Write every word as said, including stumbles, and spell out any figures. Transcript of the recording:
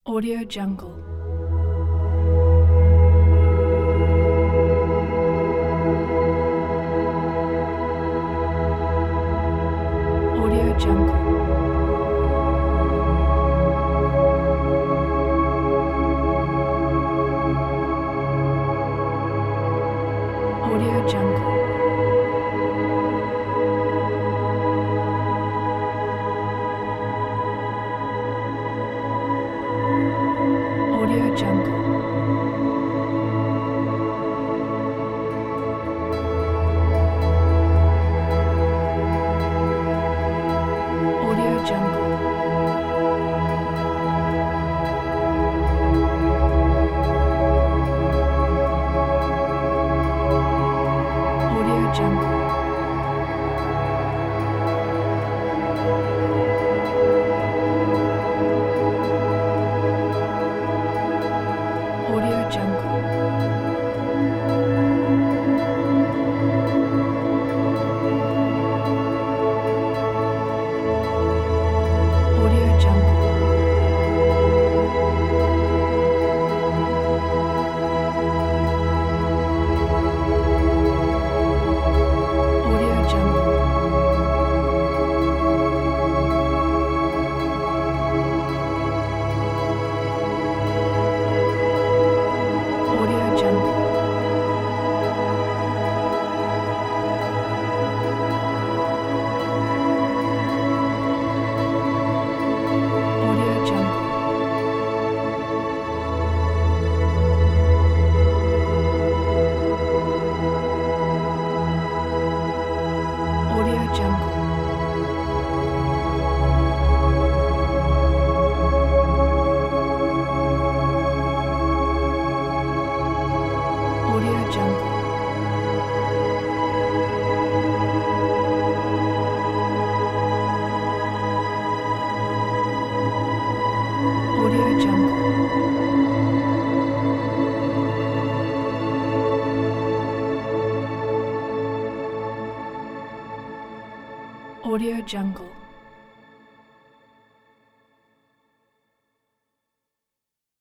Audio Jungle. Audio Jungle. Audio Jungle. Audio Jungle. Audio Jungle. Audio Jungle. Audio Jungle. Audio Jungle. Audio Jungle. Audio Jungle. Audio Jungle. Audio Jungle. Audio Jungle. Audio Jungle. Audio Jungle.